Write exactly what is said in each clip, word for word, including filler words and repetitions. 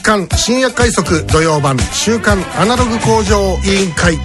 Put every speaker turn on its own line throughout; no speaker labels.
刊深夜快速土曜版週刊アナログ工場委員会。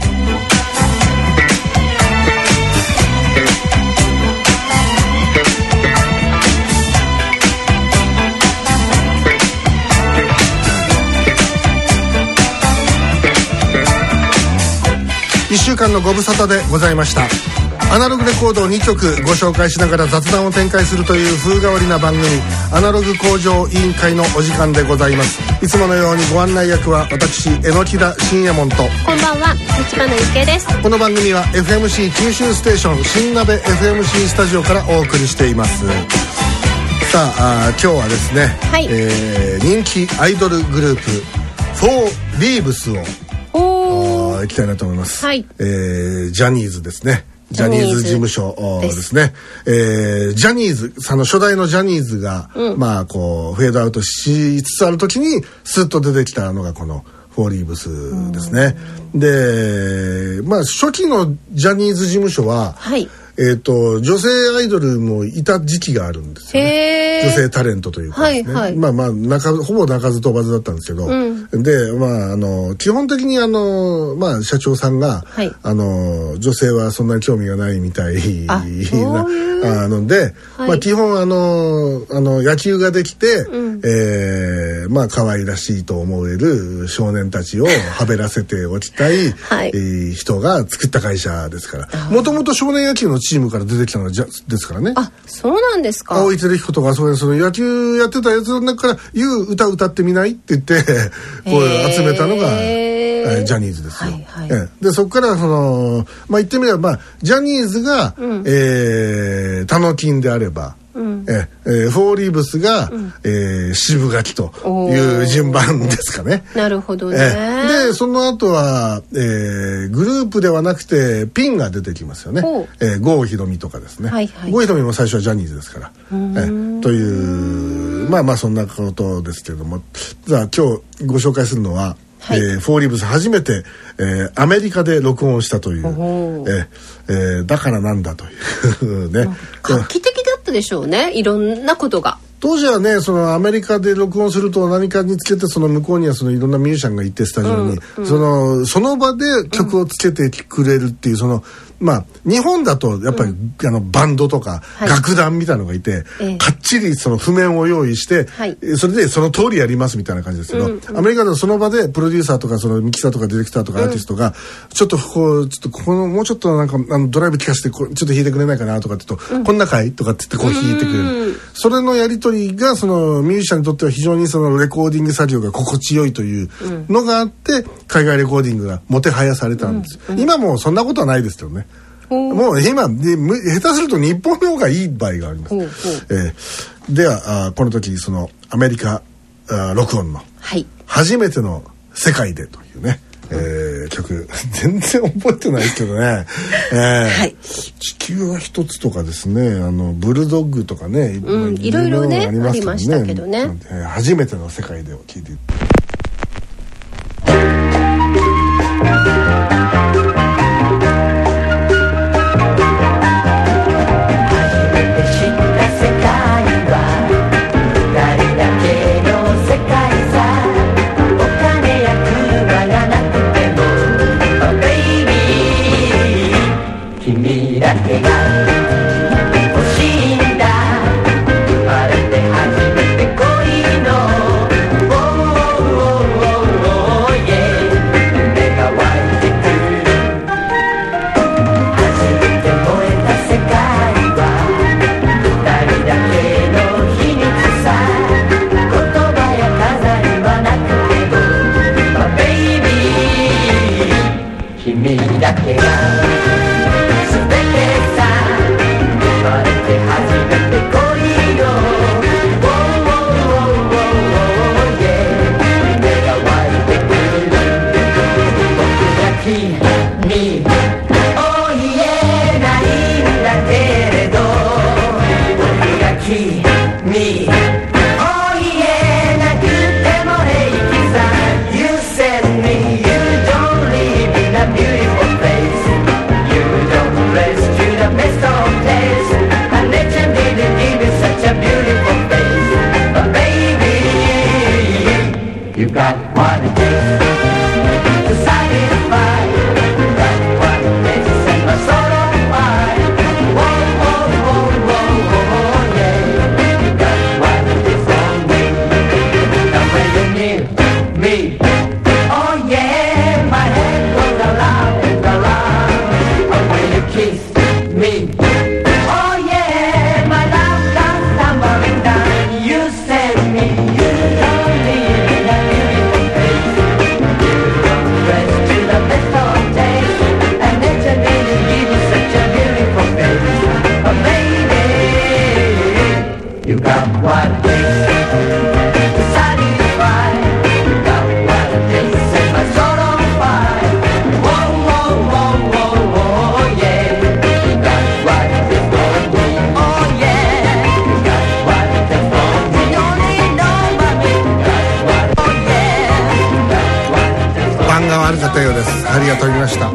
いっしゅうかんのご無沙汰でございました。アナログレコードをにきょくご紹介しながら雑談を展開するという風変わりな番組、アナログ工場委員会のお時間でございます。いつものようにご案内役は私榎田信也門と、
こんばんは立花ゆきえです。
この番組は エフエムシー 九州ステーション新鍋 エフエムシー スタジオからお送りしています。さあ、あ今日はですね、はい、えー、人気アイドルグループフォーリーブスをいきたいなと思います、はい、えー、ジャニーズですね。ジャニーズ事務所ですね。えー、ジャニーズ、その初代のジャニーズが、うん、まあこうフェードアウトしつつある時にスッと出てきたのがこのフォーリーブスですね。で、まあ初期のジャニーズ事務所は、はい、えーと、女性アイドルもいた時期があるんですよね。女性タレントというかですね、はいはい、まあまあ中ほぼ鳴かず飛ばずだったんですけど、うん、でまああの基本的にあのまあ社長さんが、はい、あの女性はそんなに興味がないみたいなあので、はい、まあ基本あのあの野球ができて、うん、えー、まあ可愛らしいと思える少年たちをはべらせておきたい、はい、えー、人が作った会社ですから、もともと少年野球のチームから出てきたのじゃですからね。
あ、そうなんですか。
青井輝彦とかそういうその野球やってたやつの中から「いう歌歌ってみない?」って言ってこう集めたのが、えー、ジャニーズですよ。はいはい、えー、でそこからそのまあ言ってみれば、まあ、ジャニーズが、うん、えー、タノキンであれば、うん、えー、フォーリーブスが、うん、えー、渋垣という順番ですかね。
なるほどね。
えー、でその後は、えー、グループではなくてピンが出てきますよね。えー、郷ひろみとかですね。はいはい、郷ひろみも最初はジャニーズですから。えー、というまあまあそんなことですけれども、じゃあ今日ご紹介するのは、はい、えー、フォーリーブス初めて、えー、アメリカで録音したという、えーえー、だからなんだというね。
画期的だったでしょうね、いろんなことが。
当時はね、そのアメリカで録音すると何かにつけて、その向こうにはそのいろんなミュージシャンがいてスタジオに、うんうん、そのその場で曲をつけてくれるっていう、そのまあ日本だとやっぱり、うん、あのバンドとか楽団みたいなのがいて、はい、かっちりその譜面を用意して、はい、それでその通りやりますみたいな感じですけど、うんうん、アメリカではその場でプロデューサーとかそのミキサーとかディレクターとかアーティストが、うん、ちょっとこうちょっとここのもうちょっとなんかあのドライブ聞かせてこちょっと弾いてくれないかなとかって言うと、うん、こんなかいとかって言ってこう弾いてくれる、うん、それのやり取りがそのミュージシャンにとっては非常にそのレコーディング作業が心地よいというのがあって、うん、海外レコーディングがもてはやされたんです、うんうん、今もうそんなことはないですけどね。もう今で下手すると日本の方がいい場合があります。えー、ではあこの時そのアメリカあ録音の初めての世界でというね、えー、曲全然覚えてないですけどね、えーはい、地球は一つとかですね、あのブルドッグとかね、
うん、いろいろねありましたけどね、
えー、初めての世界でを聞いて番が悪かったようです。針が飛びました。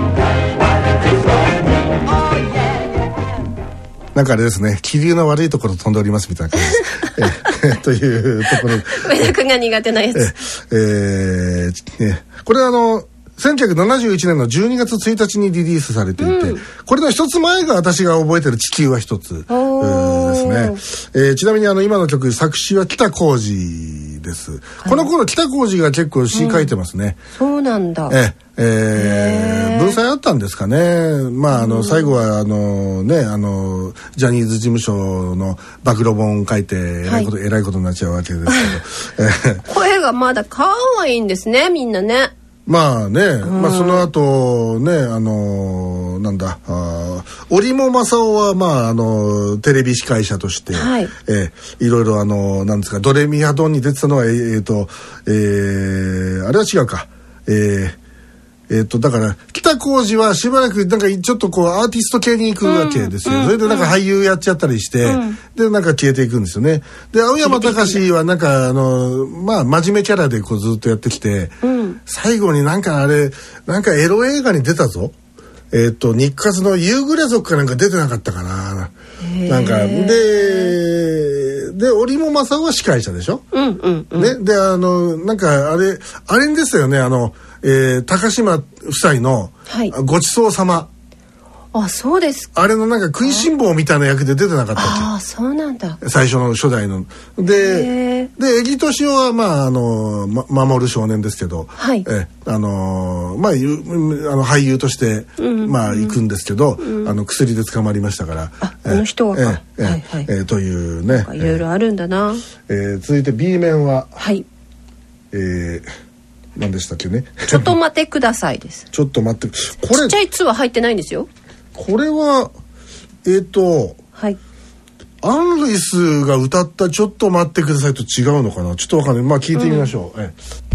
なんかあれですね、気流の悪いところ飛んでおりますみたいな感じですというところ
上田君が苦手なやつ。
えーえー、これはあのせんきゅうひゃくななじゅういちねんのじゅうにがつついたちにリリースされていて、うん、これの一つ前が私が覚えてる地球は一つですね、えー、ちなみにあの今の曲作詞は北浩二です、はい、この頃北浩二が結構詩書いてますね、
うん、そうなんだ。
ええー、文才あったんですかね。まああの最後はあのねあのジャニーズ事務所の暴露本書いてえらいこと、はい、えらいことになっちゃうわけですけど
声がまだ可愛いんですね、みんなね。
まあね、うん、まあその後ねあのなんだあ織茂正夫はまああのテレビ司会者として、はい、えー、いろいろあのなんですかドレミファドンに出てたのはえっ、ー、と、えー、あれは違うかえーえっとだから北浩二はしばらくなんかちょっとこうアーティスト系に行くわけですよ、うん、それでなんか俳優やっちゃったりして、うん、でなんか消えていくんですよね。で青山隆はなんかあのまあ真面目キャラでこうずっとやってきて、うん、最後になんかあれなんかエロ映画に出たぞ。えっと日活の夕暮れ族かなんか出てなかったかな。なんかでで織茂正夫は司会者でしょ、うんうんうん、ね、であのなんかあれあれですよねあのえー、高島夫妻のごちそうさま、
はい、あ、そうですか。
あれのなんか食いしん坊みたいな役で出てなかったっけ。
ああ、そうなんだ。
最初の初代のでで江木敏夫はまああの、ま、守る少年ですけど、はい、えあのまああの俳優として、うんうん、まあ行くんですけど、うん、あの薬で捕まりましたから、
あ、この人はか、
えーえーはいはい、えー、というね、
いろいろあるんだな。
えー、続いて B 面は、
はい、
えー何でしたっけね。
ちょっと待ってくださいです。
ちょっと待って。
これちっちゃい「つ」は入ってないんですよ。
これはえっ、ー、と、はい、アン・ルイスが歌った「ちょっと待ってください」と違うのかな。ちょっとわかんない。まあ聞いてみましょう。うん、え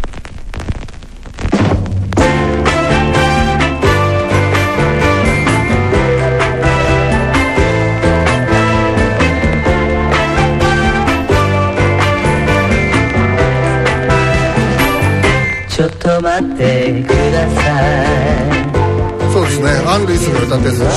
ちょっと待ってください。
そうですね、アン・ルイスが歌ってるんです。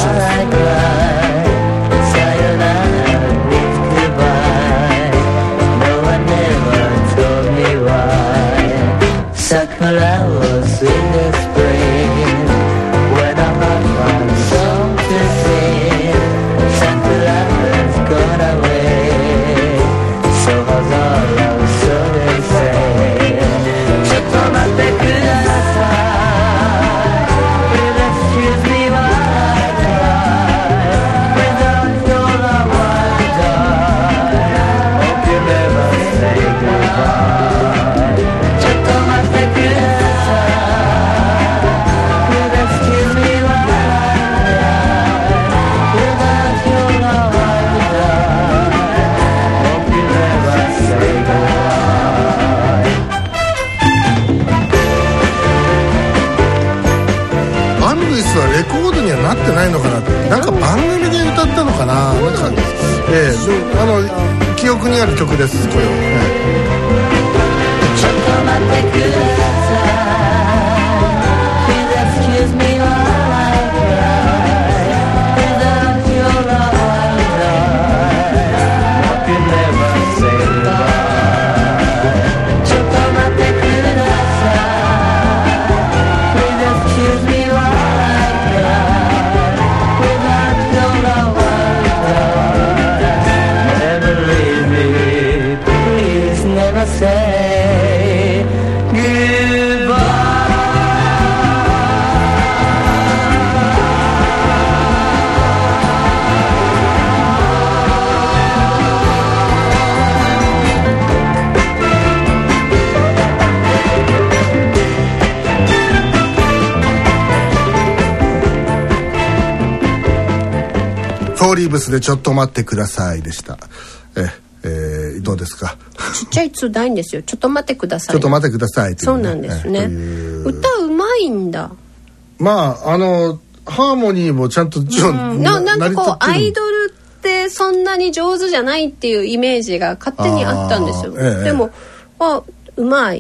レコードにはなってないのかな。なんか番組で歌ったのかな。なんか、えー、あの記憶にある曲です。これは、ね、ちょっと待ってください。フォーリーブスでちょっと待ってくださいでした。え、えー、どうですか。
ちっちゃいつないんですよ。ちょっと待ってください。
ちょっと待ってください、ね。
そうなんですね。歌うまいんだ。
まああのハーモニーもちゃんと、うん、
な, なんかこうアイドルってそんなに上手じゃないっていうイメージが勝手にあったんですよ。ええ、でもあうまい。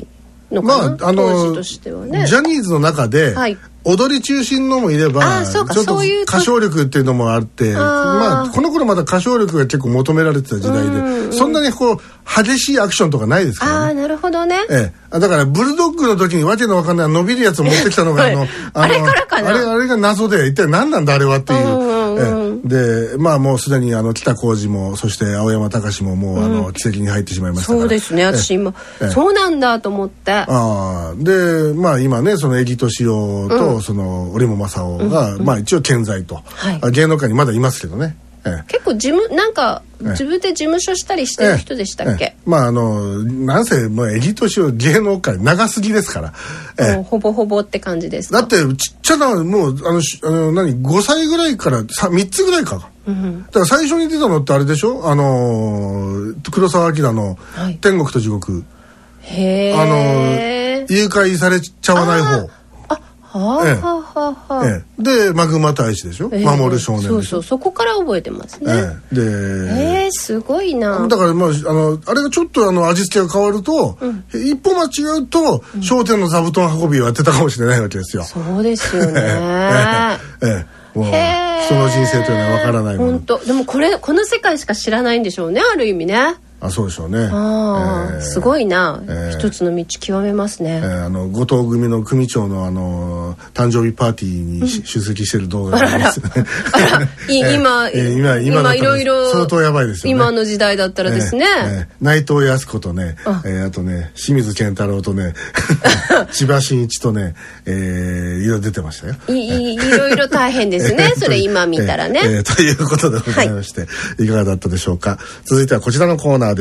のかな、
まあ、あの
当時としてはね。
ジャニーズの中で、はい、踊り中心のもいれば、ちょっと歌唱力っていうのもあって、あ、まあ、この頃まだ歌唱力が結構求められてた時代で、うんうん、そんなにこう激しいアクションとかないですからね。
ああ、なるほどね。
ええ、だからブルドッグの時にわけのわかんない伸びるやつを持ってきたのが、はい、あの
あれからかな、
あれあれが謎で、一体何なんだあれはっていう。うんうんうん、ええ、でまあもうすでにあの北浩二もそして青山隆ももう、うん、あの奇跡に入ってしまいましたから。
そうですね。私今、ええ、そうなんだと思って。
ああ、でまあ今ね、その江木敏夫と、うん、その折茂正夫が、うんうん、まあ一応健在と、はい、芸能界にまだいますけどね。ええ、結
構事務なんか自分で事務所したりしてる人でしたっけ？ええええ、まああ
のなんせもう江木敏夫芸能界長すぎですから、
ええ、もうほぼほぼって感じですか？
だってちっちゃなもうあのあの何ごさいぐらいからみっつぐらいか、うん、だから最初に出たのってあれでしょ、あの黒澤明の「天国と地獄」
はい、へ
あの誘拐されちゃわない方。
はあ、ええはあはあ、
ええ、でマグマ大使でしょ、ええ、守る少年でしょ。
そうそう、そこから覚えてますね。
ええ、で、
えー、すごいな。
だからまああのあれがちょっとあの味付けが変わると、うん、一歩間違うと『笑点』の座布団運びをやってたかもしれないわけですよ。
そうですよね。
ええええ、もう人の人生というのはわからないもの。
本当。でもこれこの世界しか知らないんでしょうね、ある意味ね。
あ、そうでしょうね。
あ、えー、すごいな、えー、一つの道極めますね。
えー、あの後藤組の組長のあの誕生日パーティーに、うん、出席してる動画がありますね。
あら、あら今、えー、今今いろいろ
相当やばいですよね。
今の時代だったらですね。えーえー、
内藤康子とね、あ,、えー、あとね清水健太郎とね千葉真一とね、えー、いろいろ出てましたよ。
い, いろいろ大変ですね。それ今見たらね。
えーえー、ということでございまして、はい、いかがだったでしょうか。続いてはこちらのコーナーです。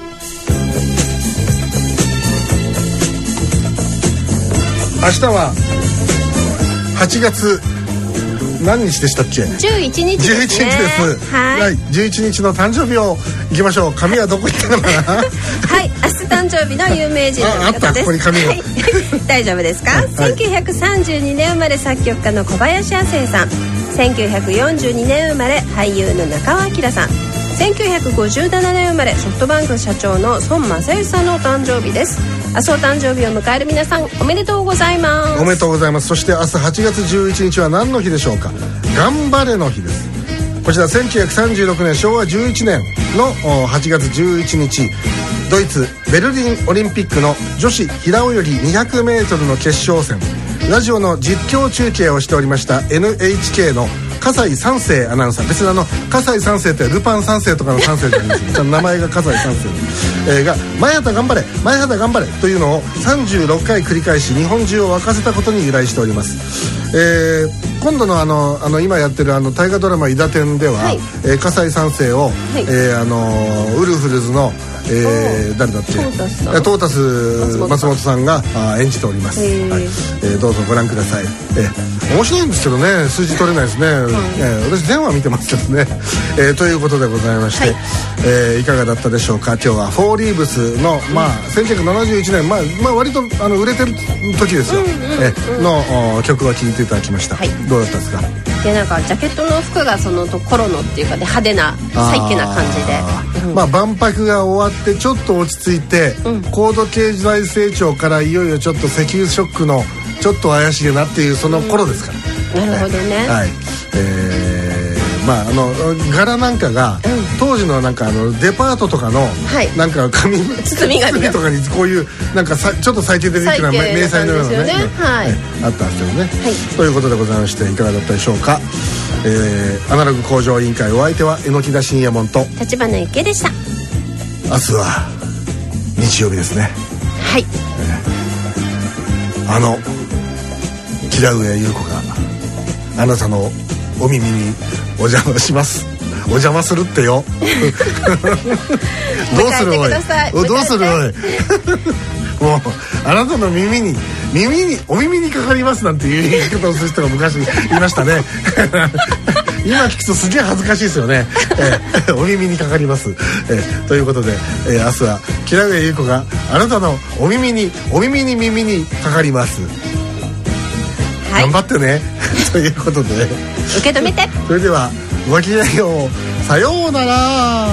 明日ははちがつ何日でしたっけ？
じゅういちにちですね。じゅういちにちです。
はい、はい、じゅういちにちの誕生日を行きましょう。紙はどこ行ったのかな？
はい、明日誕生日の有名人の方です。あ、あった、ここに紙が、はい、大丈夫ですか？はい、せんきゅうひゃくさんじゅうにねん生まれ作曲家の小林亜星さん。せんきゅうひゃくよんじゅうにねん生まれ俳優の中尾彬さん。せんきゅうひゃくごじゅうななねん生まれソフトバンク社長の孫正義さんのお誕生日です。明日お誕生日を迎える皆さん、おめでとうございます。
おめでとうございます。そして明日はちがつじゅういちにちは何の日でしょうか？頑張れの日です。こちらせんきゅうひゃくさんじゅうろくねんしょうわじゅういちねんのはちがつじゅういちにち、ドイツベルリンオリンピックの女子平泳ぎにひゃくメートルの決勝戦、ラジオの実況中継をしておりました エヌエイチケー の笠井三世アナウンサー、別にあの笠井三世ってルパン三世とかの三世じゃないですよ。名前が笠井三世、えー、が前畑頑張れ前畑頑張れというのをさんじゅうろっかい繰り返し日本中を沸かせたことに由来しております。えー、今度のあのあの今やってるあの大河ドラマ「伊達天」では、はい、えー、笠井三世を、はい、えー、あのウルフルズのえー、誰だっけ、トータス松本さんが演じております。はい、えー、どうぞご覧ください。えー、面白いんですけどね、数字取れないですね。はい、えー、私電話見てますけどね。えー、ということでございまして、はい、えー、いかがだったでしょうか。今日はフォーリーブスの、まあ、せんきゅうひゃくななじゅういちねん、まあまあ、割とあの売れてる時ですよ、うんうんうん、えー、の曲を聴いていただきました。はい、どうだったですか？
でなんかジャケットの服がその頃のっていうかね、派手なサイケな感じで、うん、
まあ万博が終わってちょっと落ち着いて、うん、高度経済成長からいよいよちょっと石油ショックのちょっと怪しげなっていうその頃ですから、
うん、なるほどね。
はい、えー、まああの柄なんかが、うん、当時のなんかあのデパートとかの、はい、なんか紙包み紙とかにこういうなんかさちょっと最低的な迷彩のようなね、はい、あったんですけどね、はい、ということでございまして、いかがだったでしょうか。えー、アナログ向上委員会、お相手は榎田信也門と
立花池でした。
明日は日曜日ですね。
はい、
えー、あの平上優子があなたのお耳にお邪魔します。お邪魔するってよ。どうするおい、どうするおい。もうあなたの耳に耳にお耳にかかりますなんていう言い方をする人が昔いましたね。今聞くとすげえ恥ずかしいですよね。えー、お耳にかかります。えー、ということで、えー、明日は平上優子があなたのお耳にお耳に耳にかかります。はい、頑張ってね。ということで
受け止めて。
それではごきげんよう。さようなら。